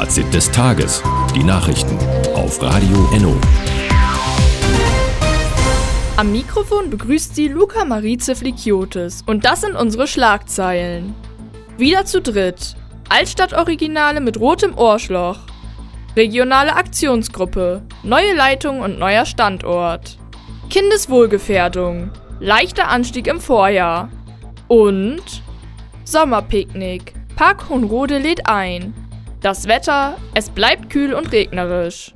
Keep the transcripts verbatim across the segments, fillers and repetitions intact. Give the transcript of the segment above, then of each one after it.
Fazit des Tages. Die Nachrichten auf Radio Enno. Am Mikrofon begrüßt sie Luca Marice Flikiotis und das sind unsere Schlagzeilen. Wieder zu dritt. Altstadt-Originale mit rotem Ohrschloch. Regionale Aktionsgruppe. Neue Leitung und neuer Standort. Kindeswohlgefährdung. Leichter Anstieg im Vorjahr. Und Sommerpicknick. Park Hohenrode lädt ein. Das Wetter, es bleibt kühl und regnerisch.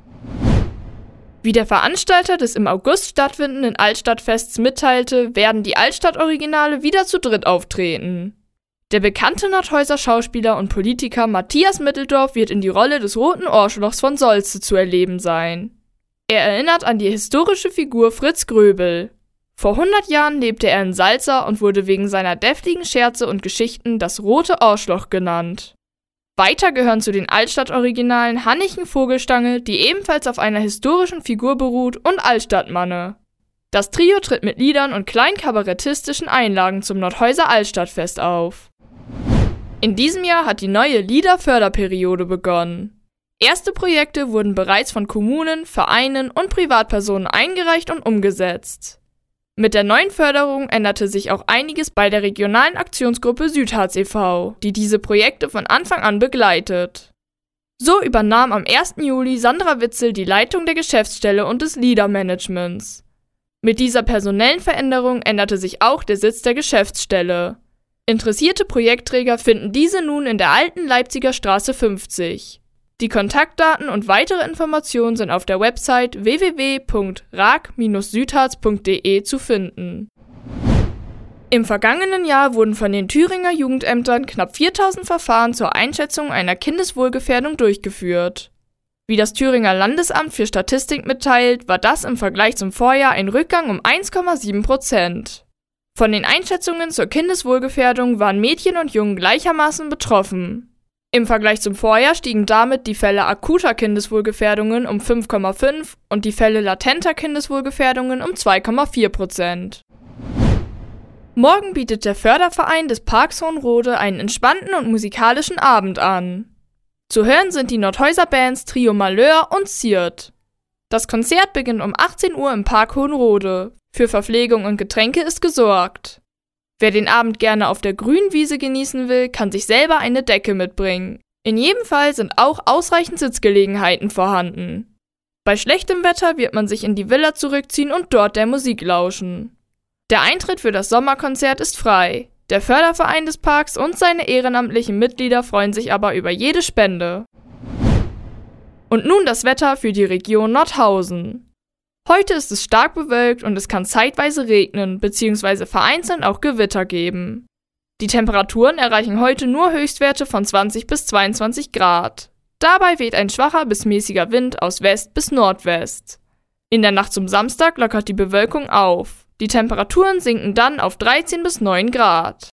Wie der Veranstalter des im August stattfindenden Altstadtfests mitteilte, werden die Altstadt-Originale wieder zu dritt auftreten. Der bekannte Nordhäuser Schauspieler und Politiker Matthias Mitteldorf wird in die Rolle des roten Ohrschlochs von Solze zu erleben sein. Er erinnert an die historische Figur Fritz Gröbel. Vor hundert Jahren lebte er in Salza und wurde wegen seiner deftigen Scherze und Geschichten das rote Ohrschloch genannt. Weiter gehören zu den Altstadt-Originalen Hannichen Vogelstange, die ebenfalls auf einer historischen Figur beruht, und Altstadtmanne. Das Trio tritt mit Liedern und kleinen kabarettistischen Einlagen zum Nordhäuser Altstadtfest auf. In diesem Jahr hat die neue Liederförderperiode begonnen. Erste Projekte wurden bereits von Kommunen, Vereinen und Privatpersonen eingereicht und umgesetzt. Mit der neuen Förderung änderte sich auch einiges bei der regionalen Aktionsgruppe Südharz e V, die diese Projekte von Anfang an begleitet. So übernahm am ersten Juli Sandra Witzel die Leitung der Geschäftsstelle und des Liedermanagements. Mit dieser personellen Veränderung änderte sich auch der Sitz der Geschäftsstelle. Interessierte Projektträger finden diese nun in der alten Leipziger Straße fünfzig. Die Kontaktdaten und weitere Informationen sind auf der Website w w w punkt rag Bindestrich südharz punkt d e zu finden. Im vergangenen Jahr wurden von den Thüringer Jugendämtern knapp viertausend Verfahren zur Einschätzung einer Kindeswohlgefährdung durchgeführt. Wie das Thüringer Landesamt für Statistik mitteilt, war das im Vergleich zum Vorjahr ein Rückgang um eins Komma sieben Prozent. Von den Einschätzungen zur Kindeswohlgefährdung waren Mädchen und Jungen gleichermaßen betroffen. Im Vergleich zum Vorjahr stiegen damit die Fälle akuter Kindeswohlgefährdungen um fünf Komma fünf und die Fälle latenter Kindeswohlgefährdungen um zwei Komma vier Prozent. Morgen bietet der Förderverein des Parks Hohenrode einen entspannten und musikalischen Abend an. Zu hören sind die Nordhäuser Bands Trio Malheur und Ziert. Das Konzert beginnt um achtzehn Uhr im Park Hohenrode. Für Verpflegung und Getränke ist gesorgt. Wer den Abend gerne auf der grünen Wiese genießen will, kann sich selber eine Decke mitbringen. In jedem Fall sind auch ausreichend Sitzgelegenheiten vorhanden. Bei schlechtem Wetter wird man sich in die Villa zurückziehen und dort der Musik lauschen. Der Eintritt für das Sommerkonzert ist frei. Der Förderverein des Parks und seine ehrenamtlichen Mitglieder freuen sich aber über jede Spende. Und nun das Wetter für die Region Nordhausen. Heute ist es stark bewölkt und es kann zeitweise regnen bzw. vereinzelt auch Gewitter geben. Die Temperaturen erreichen heute nur Höchstwerte von zwanzig bis zweiundzwanzig Grad. Dabei weht ein schwacher bis mäßiger Wind aus West bis Nordwest. In der Nacht zum Samstag lockert die Bewölkung auf. Die Temperaturen sinken dann auf dreizehn bis neun Grad.